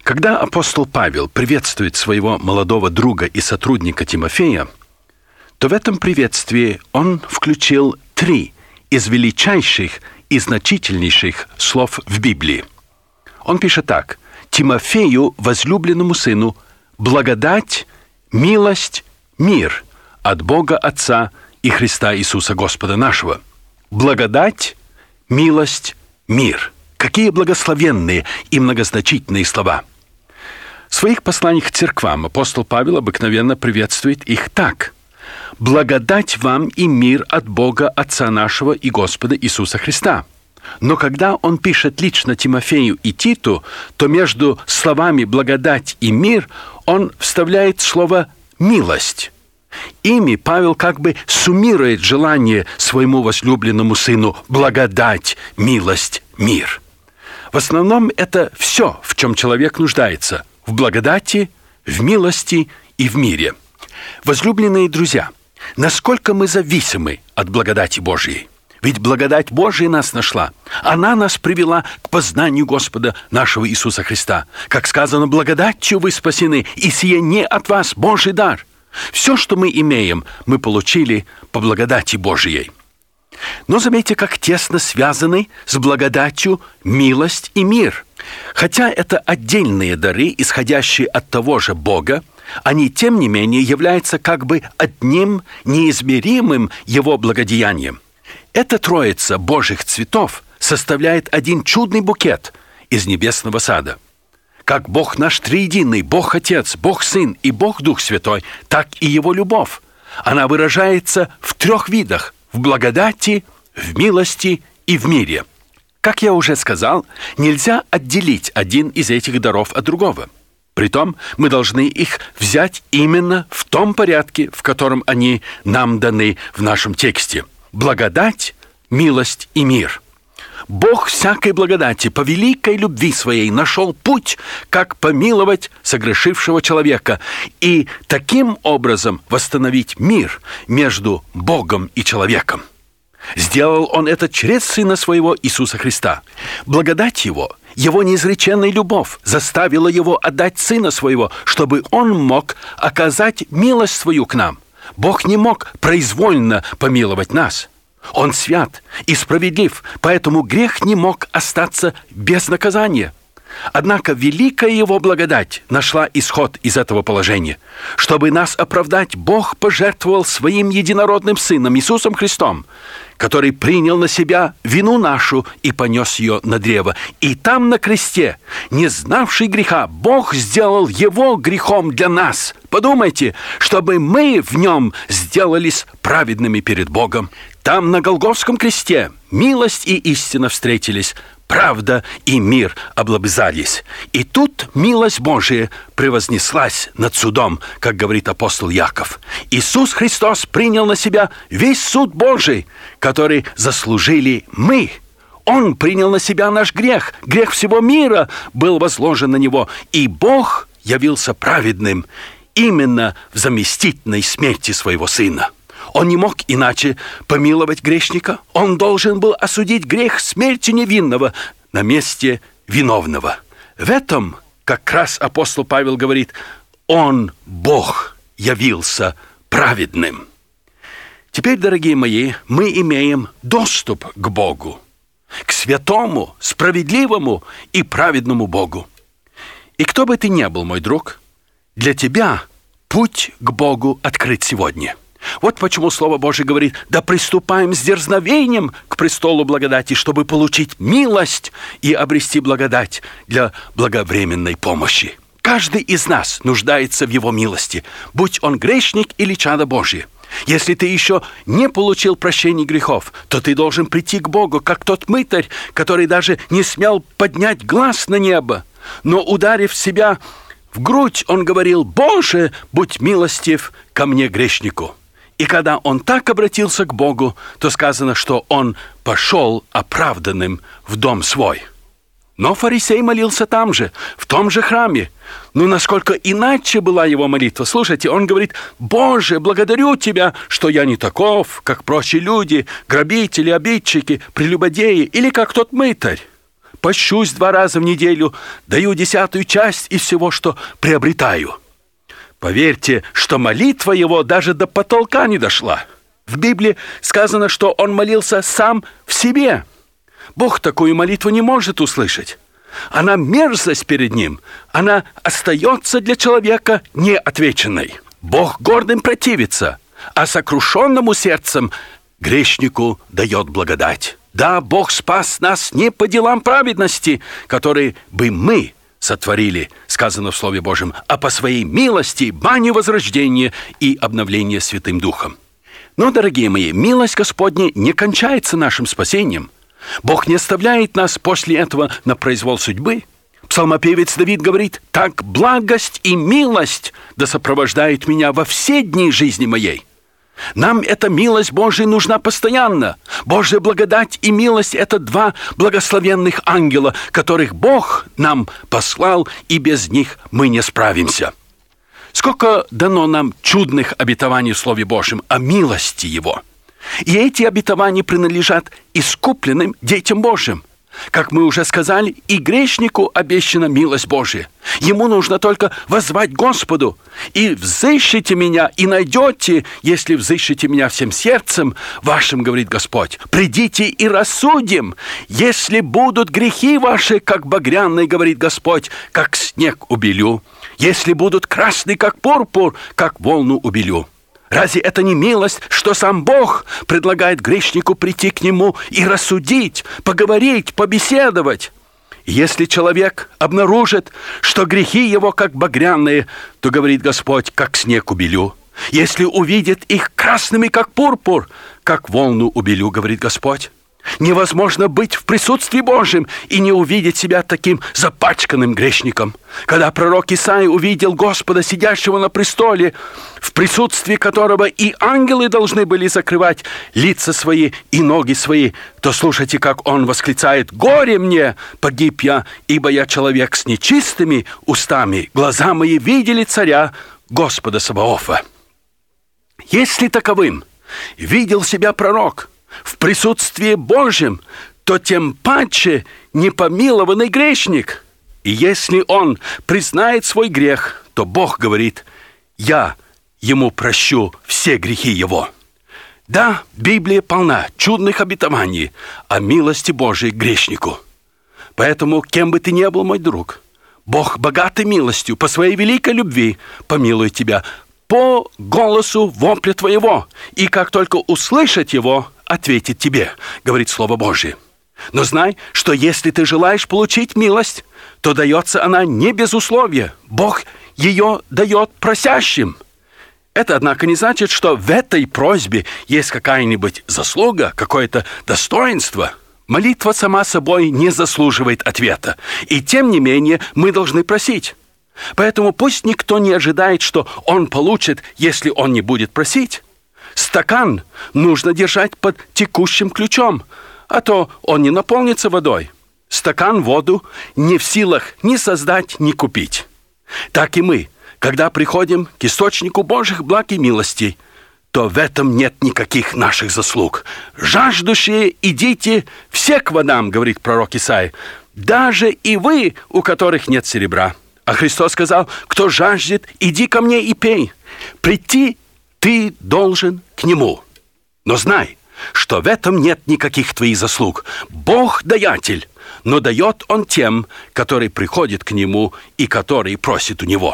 Когда апостол Павел приветствует своего молодого друга и сотрудника Тимофея, то в этом приветствии он включил 3 из величайших и значительнейших слов в Библии. Он пишет так: «Тимофею, возлюбленному сыну, благодать, милость, мир от Бога Отца и Христа Иисуса Господа нашего». Благодать, милость, мир. Какие благословенные и многозначительные слова. В своих посланиях к церквам апостол Павел обыкновенно приветствует их так: «Благодать вам и мир от Бога Отца нашего и Господа Иисуса Христа». Но когда он пишет лично Тимофею и Титу, то между словами «благодать» и «мир» он вставляет слово «милость». Ими Павел как бы суммирует желание своему возлюбленному сыну благодать, милость, мир. В основном это все, в чем человек нуждается: в благодати, в милости и в мире. Возлюбленные друзья, насколько мы зависимы от благодати Божьей? Ведь благодать Божия нас нашла. Она нас привела к познанию Господа нашего Иисуса Христа. Как сказано, благодатью вы спасены, и сие не от вас, Божий дар. Все, что мы имеем, мы получили по благодати Божией. Но заметьте, как тесно связаны с благодатью милость и мир. Хотя это отдельные дары, исходящие от того же Бога, они, тем не менее, являются как бы одним неизмеримым Его благодеянием. Эта троица Божьих цветов составляет один чудный букет из небесного сада. Как Бог наш триединый, Бог Отец, Бог Сын и Бог Дух Святой, так и Его любовь. Она выражается в 3 видах: в благодати, в милости и в мире. Как я уже сказал, нельзя отделить один из этих даров от другого. Притом мы должны их взять именно в том порядке, в котором они нам даны в нашем тексте. Благодать, милость и мир. Бог всякой благодати по великой любви своей нашел путь, как помиловать согрешившего человека и таким образом восстановить мир между Богом и человеком. Сделал Он это через Сына Своего Иисуса Христа. Благодать Его неизреченная любовь заставила Его отдать Сына Своего, чтобы Он мог оказать милость Свою к нам. Бог не мог произвольно помиловать нас. Он свят и справедлив, поэтому грех не мог остаться без наказания. Однако великая Его благодать нашла исход из этого положения. Чтобы нас оправдать, Бог пожертвовал Своим единородным Сыном Иисусом Христом, который принял на себя вину нашу и понес ее на древо. И там на кресте, не знавший греха, Бог сделал Его грехом для нас. Подумайте, чтобы мы в Нем сделались праведными перед Богом. Там на Голгофском кресте милость и истина встретились, правда и мир облобызались. И тут милость Божия превознеслась над судом, как говорит апостол Яков. Иисус Христос принял на себя весь суд Божий, который заслужили мы. Он принял на себя наш грех. Грех всего мира был возложен на Него. И Бог явился праведным именно в заместительной смерти Своего Сына. Он не мог иначе помиловать грешника. Он должен был осудить грех смерти невинного на месте виновного. В этом как раз апостол Павел говорит: Он, Бог, явился праведным. Теперь, дорогие мои, мы имеем доступ к Богу, к святому, справедливому и праведному Богу. И кто бы ты ни был, мой друг, для тебя путь к Богу открыт сегодня. Вот почему Слово Божие говорит: да приступаем с дерзновением к престолу благодати, чтобы получить милость и обрести благодать для благовременной помощи. Каждый из нас нуждается в Его милости, будь он грешник или чадо Божие. Если ты еще не получил прощения грехов, то ты должен прийти к Богу, как тот мытарь, который даже не смел поднять глаз на небо, но, ударив себя в грудь, он говорил: «Боже, будь милостив ко мне, грешнику». И когда он так обратился к Богу, то сказано, что он пошел оправданным в дом свой. Но фарисей молился там же, в том же храме. Но насколько иначе была его молитва. Слушайте, он говорит: «Боже, благодарю Тебя, что я не таков, как прочие люди, грабители, обидчики, прелюбодеи, или как тот мытарь». пощусь 2 раза в неделю, даю 10-ю часть из всего, что приобретаю». Поверьте, что молитва его даже до потолка не дошла. В Библии сказано, что он молился сам в себе. Бог такую молитву не может услышать. Она мерзость перед ним. Она остается для человека неотвеченной. Бог гордым противится, а сокрушенному сердцем грешнику дает благодать. Да, Бог спас нас не по делам праведности, которые бы мы сотворили, сказано в Слове Божьем, а по своей милости, баню возрождения и обновления Святым Духом. Но, дорогие мои, милость Господня не кончается нашим спасением. Бог не оставляет нас после этого на произвол судьбы. Псалмопевец Давид говорит: «Так благость и милость да сопровождают меня во все дни жизни моей». Нам эта милость Божия нужна постоянно. Божья благодать и милость – это 2 благословенных ангела, которых Бог нам послал, и без них мы не справимся. Сколько дано нам чудных обетований в Слове Божьем о милости Его. И эти обетования принадлежат искупленным детям Божьим. Как мы уже сказали, и грешнику обещана милость Божия. Ему нужно только воззвать Господу: «И взыщите меня, и найдете, если взыщите меня всем сердцем вашим, говорит Господь. Придите и рассудим, если будут грехи ваши, как багряные, говорит Господь, как снег убелю, если будут красны, как пурпур, как волну убелю». Разве это не милость, что сам Бог предлагает грешнику прийти к Нему и рассудить, поговорить, побеседовать? Если человек обнаружит, что грехи его как багряные, то, говорит Господь, как снег убелю. Если увидит их красными, как пурпур, как волну убелю, говорит Господь. Невозможно быть в присутствии Божьем и не увидеть себя таким запачканным грешником. Когда пророк Исаия увидел Господа, сидящего на престоле, в присутствии которого и ангелы должны были закрывать лица свои и ноги свои, то слушайте, как он восклицает: «Горе мне, погиб я, ибо я человек с нечистыми устами, глаза мои видели царя, Господа Саваофа». Если таковым видел себя пророк в присутствии Божьем, то тем паче непомилованный грешник. И если он признает свой грех, то Бог говорит: «Я ему прощу все грехи его». Да, Библия полна чудных обетований о милости Божией к грешнику. Поэтому, кем бы ты ни был, мой друг, Бог богатый милостью по своей великой любви помилует тебя по голосу вопля твоего, и как только услышать его, ответит тебе, говорит Слово Божие. Но знай, что если ты желаешь получить милость, то дается она не без условия. Бог ее дает просящим. Это, однако, не значит, что в этой просьбе есть какая-нибудь заслуга, какое-то достоинство. Молитва сама собой не заслуживает ответа. И тем не менее мы должны просить. Поэтому пусть никто не ожидает, что он получит, если он не будет просить. Стакан нужно держать под текущим ключом, а то он не наполнится водой. Стакан воду не в силах ни создать, ни купить. Так и мы, когда приходим к источнику Божьих благ и милостей, то в этом нет никаких наших заслуг. «Жаждущие, идите все к водам», говорит пророк Исаия, «даже и вы, у которых нет серебра». А Христос сказал: «Кто жаждет, иди ко мне и пей». Прийти ты должен к Нему. Но знай, что в этом нет никаких твоих заслуг. Бог даятель, но дает Он тем, которые приходят к Нему и которые просят у Него.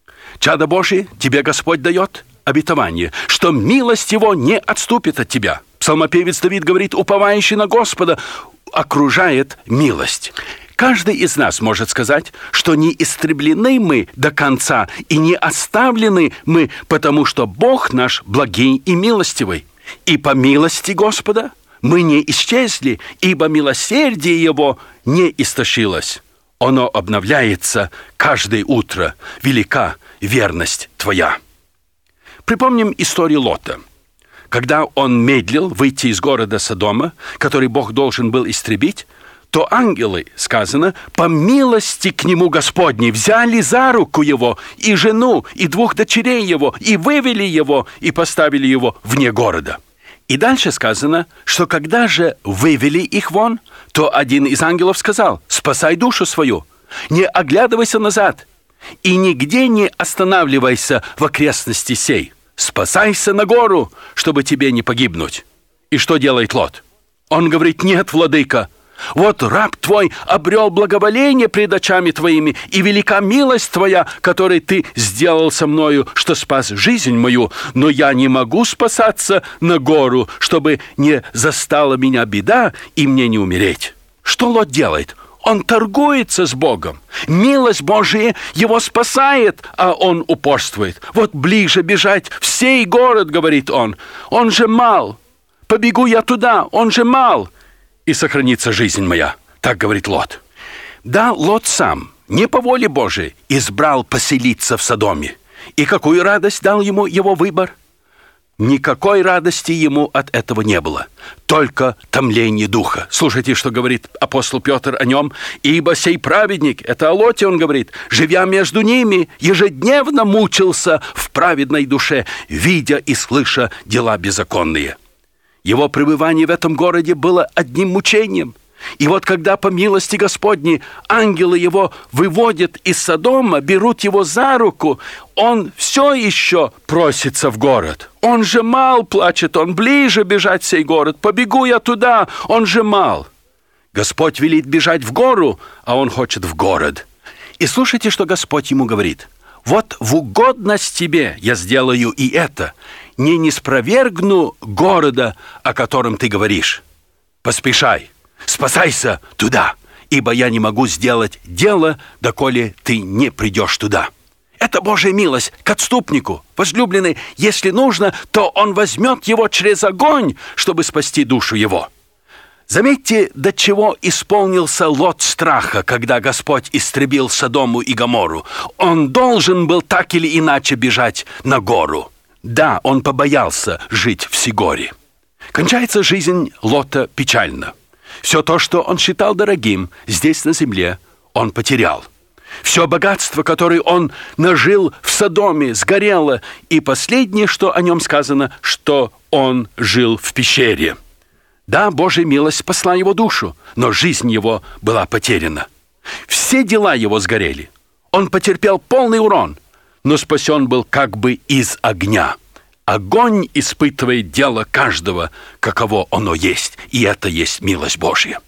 Чадо Божие, тебе Господь дает обетование, что милость Его не отступит от тебя. Псалмопевец Давид говорит: уповающий на Господа окружает милость. Каждый из нас может сказать, что не истреблены мы до конца и не оставлены мы, потому что Бог наш благий и милостивый. И по милости Господа мы не исчезли, ибо милосердие Его не истощилось. Оно обновляется каждое утро. Велика верность Твоя. Припомним историю Лота. Когда он медлил выйти из города Содома, который Бог должен был истребить, то ангелы, сказано, по милости к нему Господней взяли за руку его и жену, и 2 дочерей его, и вывели его, и поставили его вне города. И дальше сказано, что когда же вывели их вон, то один из ангелов сказал: «Спасай душу свою, не оглядывайся назад, и нигде не останавливайся в окрестности сей. Спасайся на гору, чтобы тебе не погибнуть». И что делает Лот? Он говорит: «Нет, владыка, вот раб твой обрел благоволение пред очами твоими, и велика милость твоя, которой ты сделал со мною, что спас жизнь мою, но я не могу спасаться на гору, чтобы не застала меня беда и мне не умереть». Что Лот делает? Он торгуется с Богом. Милость Божия его спасает, а он упорствует. «Вот ближе бежать в сей город, — говорит он же мал. Побегу я туда, он же мал, и сохранится жизнь моя». Так говорит Лот. Да, Лот сам, не по воле Божией, избрал поселиться в Содоме. И какую радость дал ему его выбор? Никакой радости ему от этого не было, только томление духа. Слушайте, что говорит апостол Петр о нем. «Ибо сей праведник», это о Лоте он говорит, «живя между ними, ежедневно мучился в праведной душе, видя и слыша дела беззаконные». Его пребывание в этом городе было одним мучением. И вот когда по милости Господней ангелы его выводят из Содома, берут его за руку, он все еще просится в город. «Он же мал, — плачет он, — ближе бежать в сей город, побегу я туда, он же мал». Господь велит бежать в гору, а он хочет в город. И слушайте, что Господь ему говорит: «Вот в угодность тебе я сделаю и это, не спровергну города, о котором ты говоришь. Поспешай, спасайся туда, ибо я не могу сделать дело, доколе ты не придешь туда». Это Божья милость к отступнику. Возлюбленный, если нужно, то он возьмет его через огонь, чтобы спасти душу его. Заметьте, до чего исполнился Лот страха, когда Господь истребил Содому и Гоморру. Он должен был так или иначе бежать на гору. Да, он побоялся жить в Сигоре. Кончается жизнь Лота печально. Все то, что он считал дорогим здесь на земле, он потерял. Все богатство, которое он нажил в Содоме, сгорело. И последнее, что о нем сказано, что он жил в пещере. Да, Божья милость спасла его душу, но жизнь его была потеряна. Все дела его сгорели. Он потерпел полный урон, но спасен был как бы из огня. Огонь испытывает дело каждого, каково оно есть, и это есть милость Божья.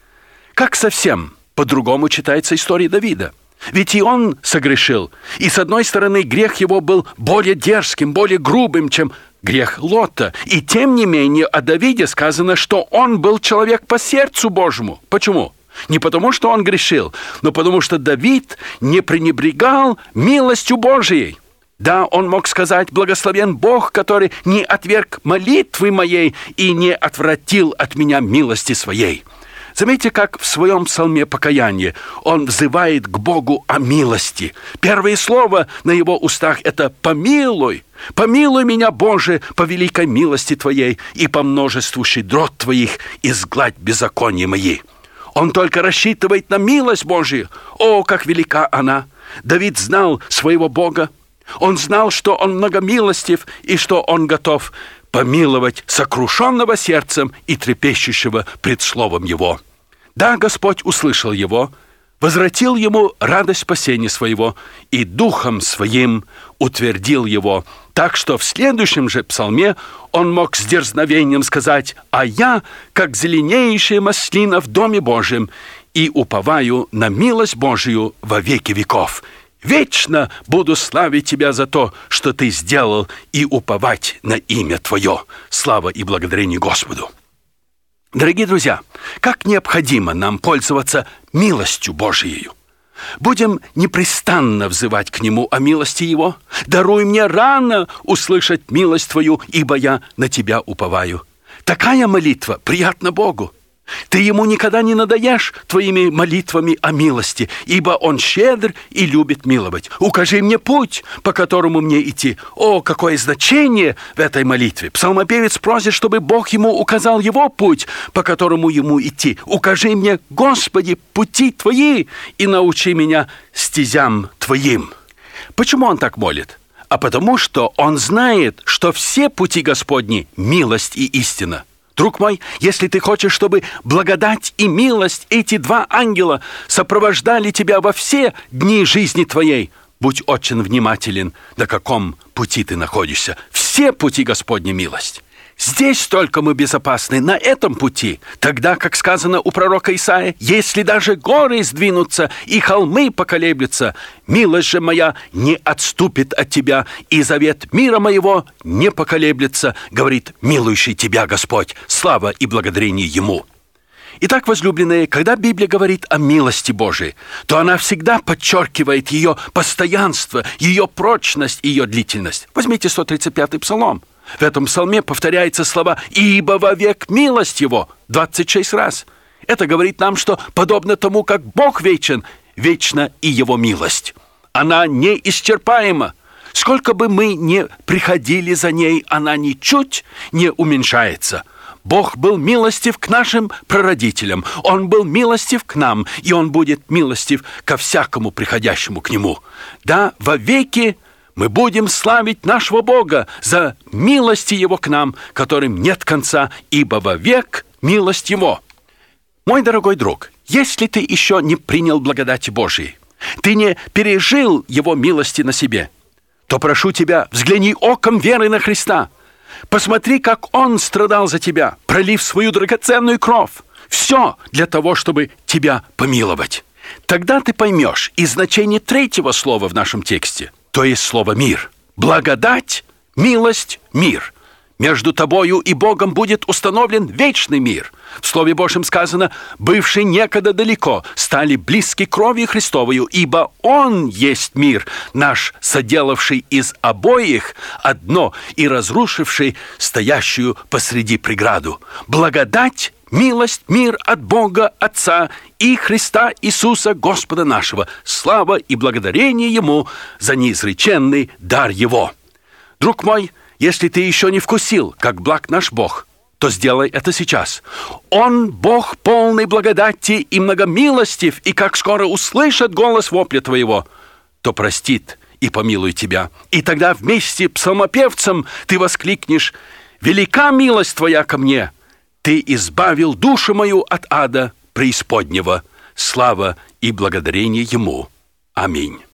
Как совсем по-другому читается история Давида. Ведь и он согрешил, и с одной стороны грех его был более дерзким, более грубым, чем грех Лота. И тем не менее о Давиде сказано, что он был человек по сердцу Божьему. Почему? Не потому, что он грешил, но потому, что Давид не пренебрегал милостью Божией. Да, он мог сказать: «Благословен Бог, который не отверг молитвы моей и не отвратил от меня милости своей». Заметьте, как в своем псалме покаяния он взывает к Богу о милости. Первое слово на его устах – это «помилуй». «Помилуй меня, Боже, по великой милости Твоей, и по множеству щедрот Твоих изгладь беззакония мои». Он только рассчитывает на милость Божию. О, как велика она! Давид знал своего Бога. Он знал, что он многомилостив и что он готов помиловать сокрушенного сердцем и трепещущего пред словом его. Да, Господь услышал его, возвратил ему радость спасения своего и духом своим утвердил его, так что в следующем же псалме он мог с дерзновением сказать: «А я, как зеленеющая маслина в Доме Божьем, и уповаю на милость Божию во веки веков. Вечно буду славить Тебя за то, что Ты сделал, и уповать на имя Твое. Слава и благодарение Господу». Дорогие друзья, как необходимо нам пользоваться милостью Божией. Будем непрестанно взывать к Нему о милости Его. «Даруй мне рано услышать милость Твою, ибо я на Тебя уповаю». Такая молитва приятна Богу. Ты Ему никогда не надоешь твоими молитвами о милости, ибо Он щедр и любит миловать. «Укажи мне путь, по которому мне идти». О, какое значение в этой молитве! Псалмопевец просит, чтобы Бог ему указал его путь, по которому ему идти. «Укажи мне, Господи, пути Твои, и научи меня стезям Твоим». Почему он так молит? а потому что Он знает, что все пути Господни – милость и истина. Друг мой, если ты хочешь, чтобы благодать и милость, эти два ангела, сопровождали тебя во все дни жизни твоей, будь очень внимателен, на каком пути ты находишься. Все пути Господни милость. Здесь только мы безопасны, на этом пути. Тогда, как сказано у пророка Исаия, если даже горы сдвинутся и холмы поколеблются, милость же моя не отступит от тебя, и завет мира моего не поколеблется, говорит милующий тебя Господь. Слава и благодарение Ему. Итак, возлюбленные, когда Библия говорит о милости Божией, то она всегда подчеркивает ее постоянство, ее прочность, ее длительность. Возьмите 135-й псалом. В этом псалме повторяются слова «Ибо вовек милость Его» 26 раз. Это говорит нам, что подобно тому, как Бог вечен, вечна и Его милость. Она неисчерпаема. Сколько бы мы ни приходили за ней, она ничуть не уменьшается. Бог был милостив к нашим прародителям, Он был милостив к нам, и Он будет милостив ко всякому приходящему к Нему. Да, вовеки мы будем славить нашего Бога за милости Его к нам, которым нет конца, ибо вовек милость Его. Мой дорогой друг, если ты еще не принял благодати Божией, ты не пережил Его милости на себе, то прошу тебя, взгляни оком веры на Христа. Посмотри, как Он страдал за тебя, пролив свою драгоценную кровь. Все для того, чтобы тебя помиловать. Тогда ты поймешь и значение третьего слова в нашем тексте, то есть слово «мир». Благодать, милость, мир. Между тобою и Богом будет установлен вечный мир. В Слове Божьем сказано: «Бывшие некогда далеко, стали близки кровью Христовою, ибо Он есть мир, наш, соделавший из обоих одно и разрушивший стоящую посреди преграду». Благодать, милость, мир от Бога Отца и Христа Иисуса Господа нашего. Слава и благодарение Ему за неизреченный дар Его. Друг мой, если ты еще не вкусил, как благ наш Бог, то сделай это сейчас. Он Бог полный благодати и многомилостив, и как скоро услышит голос вопля твоего, то простит и помилует тебя. И тогда вместе с псалмопевцем ты воскликнешь: «Велика милость твоя ко мне! Ты избавил душу мою от ада преисподнего. Слава и благодарение Ему. Аминь».